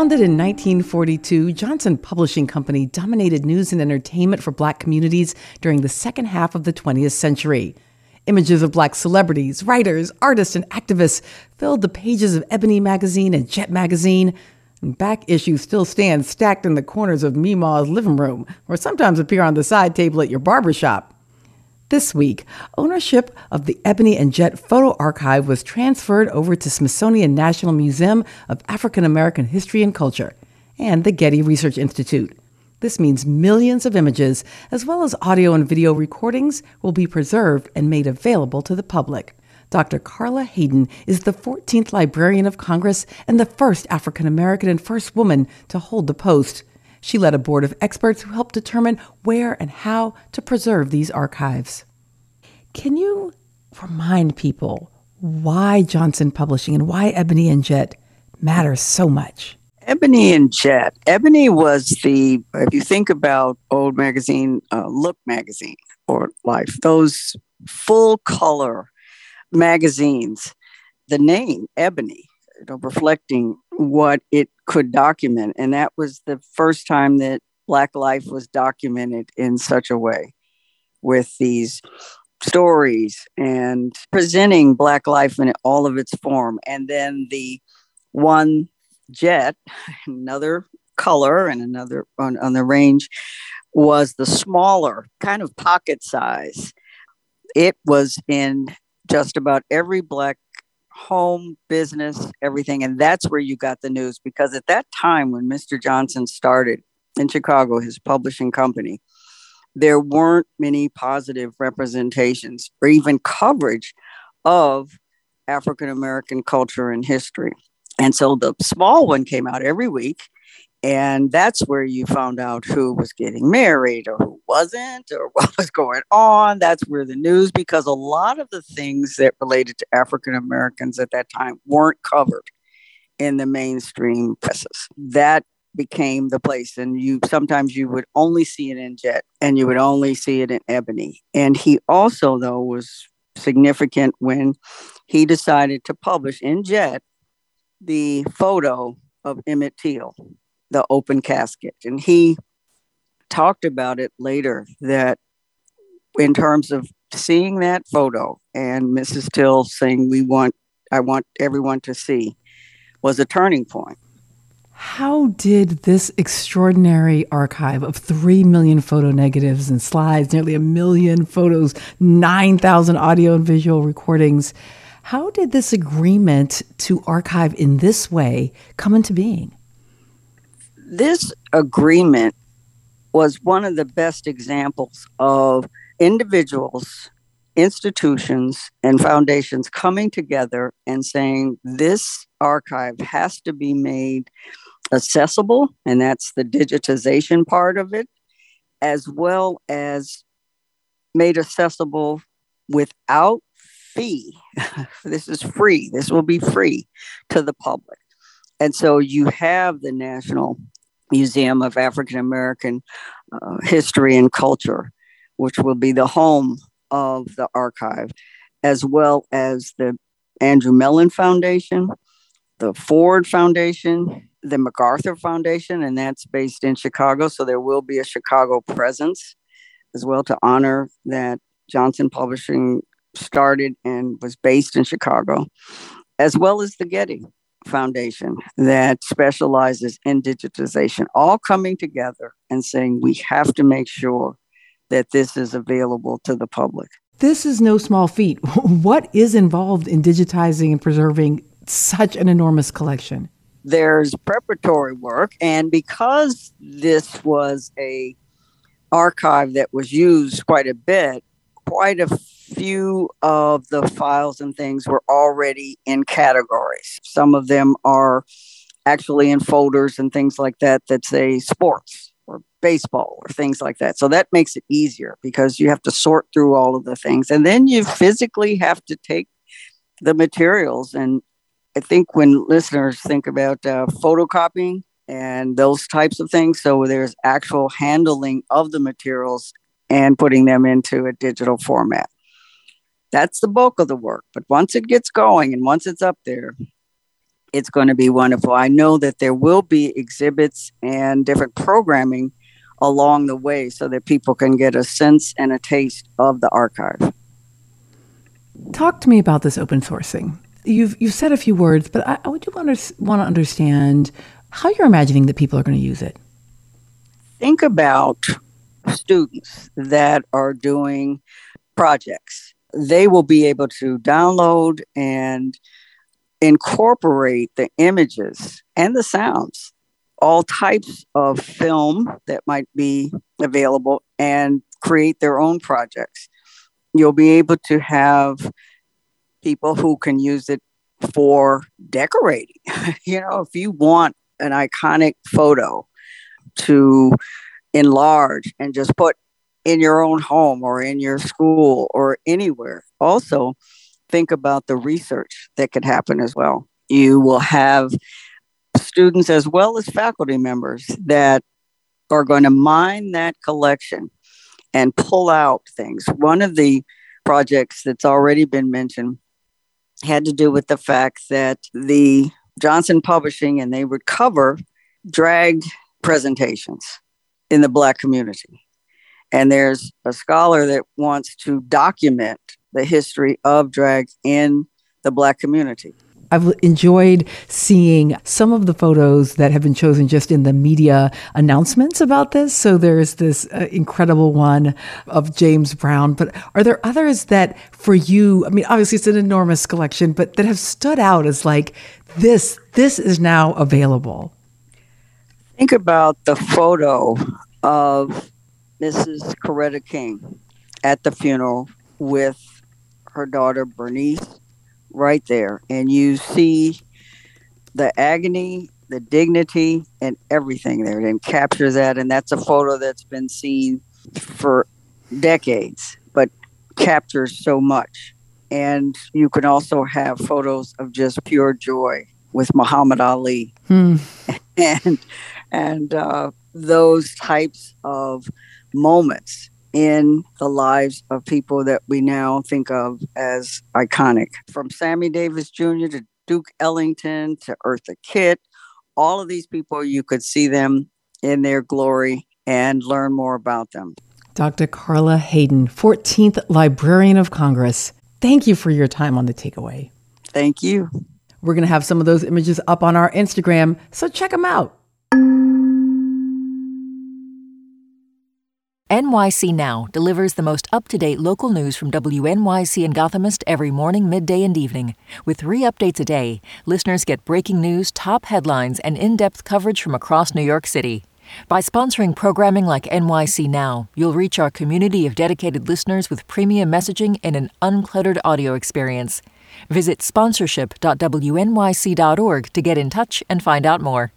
Founded in 1942, Johnson Publishing Company dominated news and entertainment for Black communities during the second half of the 20th century. Images of Black celebrities, writers, artists, and activists filled the pages of Ebony magazine and Jet magazine. And back issues still stand stacked in the corners of Meemaw's living room, or sometimes appear on the side table at your barbershop. This week, ownership of the Ebony and Jet photo archive was transferred over to Smithsonian National Museum of African American History and Culture and the Getty Research Institute. This means millions of images, as well as audio and video recordings, will be preserved and made available to the public. Dr. Carla Hayden is the 14th Librarian of Congress and the first African American and first woman to hold the post. She led a board of experts who helped determine where and how to preserve these archives. Can you remind people why Johnson Publishing and why Ebony and Jet matters so much? Ebony and Jet. Ebony was if you think about old magazine, Look magazine or Life, those full color magazines, the name Ebony, reflecting what it could document. And that was the first time that Black life was documented in such a way, with these stories and presenting Black life in all of its form. And then the one Jet, another color and another on the range, was the smaller, kind of pocket size. It was in just about every Black home, business, everything. And that's where you got the news, because at that time when Mr. Johnson started in Chicago, his publishing company, there weren't many positive representations or even coverage of African American culture and history. And so the small one came out every week. And that's where you found out who was getting married or who wasn't, or what was going on. That's where the news, because a lot of the things that related to African Americans at that time weren't covered in the mainstream presses. That became the place. And sometimes you would only see it in Jet and you would only see it in Ebony. And he also, though, was significant when he decided to publish in Jet the photo of Emmett Till, the open casket. And he talked about it later, that in terms of seeing that photo and Mrs. Till saying, I want everyone to see, was a turning point. How did this extraordinary archive of 3 million photo negatives and slides, nearly 1 million photos, 9,000 audio and visual recordings, how did this agreement to archive in this way come into being? This agreement was one of the best examples of individuals, institutions, and foundations coming together and saying this archive has to be made accessible, and that's the digitization part of it, as well as made accessible without fee. This is free. This will be free to the public. And so you have the National Museum of African American History and Culture, which will be the home of the archive, as well as the Andrew Mellon Foundation, the Ford Foundation, the MacArthur Foundation, and that's based in Chicago. So there will be a Chicago presence as well to honor that Johnson Publishing started and was based in Chicago, as well as the Getty Foundation that specializes in digitization, all coming together and saying we have to make sure that this is available to the public. This is no small feat. What is involved in digitizing and preserving such an enormous collection? There's preparatory work, and because this was a archive that was used quite a bit, quite a few of the files and things were already in categories. Some of them are actually in folders and things like that say sports or baseball or things like that. So that makes it easier because you have to sort through all of the things. And then you physically have to take the materials. And I think when listeners think about photocopying and those types of things, so there's actual handling of the materials and putting them into a digital format. That's the bulk of the work. But once it gets going and once it's up there, It's going to be wonderful. I know that there will be exhibits and different programming along the way so that people can get a sense and a taste of the archive. Talk to me about this open sourcing. You've said a few words, but I would want to understand how you're imagining that people are going to use it. Think about students that are doing projects. They will be able to download and incorporate the images and the sounds, all types of film that might be available, and create their own projects. You'll be able to have people who can use it for decorating. If you want an iconic photo to enlarge and just put in your own home or in your school or anywhere. Also, think about the research that could happen as well. You will have students as well as faculty members that are going to mine that collection and pull out things. One of the projects that's already been mentioned had to do with the fact that the Johnson Publishing, and they would cover drag presentations in the Black community. And there's a scholar that wants to document the history of drag in the Black community. I've enjoyed seeing some of the photos that have been chosen just in the media announcements about this. So there's this incredible one of James Brown. But are there others that for you, I mean, obviously it's an enormous collection, but that have stood out as like, this is now available? Think about the photo of Mrs. Coretta King at the funeral with her daughter Bernice right there. And you see the agony, the dignity, and everything there, and capture that. And that's a photo that's been seen for decades, but captures so much. And you can also have photos of just pure joy with Muhammad Ali. And those types of moments in the lives of people that we now think of as iconic. From Sammy Davis Jr. to Duke Ellington to Eartha Kitt, all of these people, you could see them in their glory and learn more about them. Dr. Carla Hayden, 14th Librarian of Congress. Thank you for your time on The Takeaway. Thank you. We're going to have some of those images up on our Instagram, so check them out. NYC Now delivers the most up-to-date local news from WNYC and Gothamist every morning, midday, and evening. With 3 updates a day, listeners get breaking news, top headlines, and in-depth coverage from across New York City. By sponsoring programming like NYC Now, you'll reach our community of dedicated listeners with premium messaging and an uncluttered audio experience. Visit sponsorship.wnyc.org to get in touch and find out more.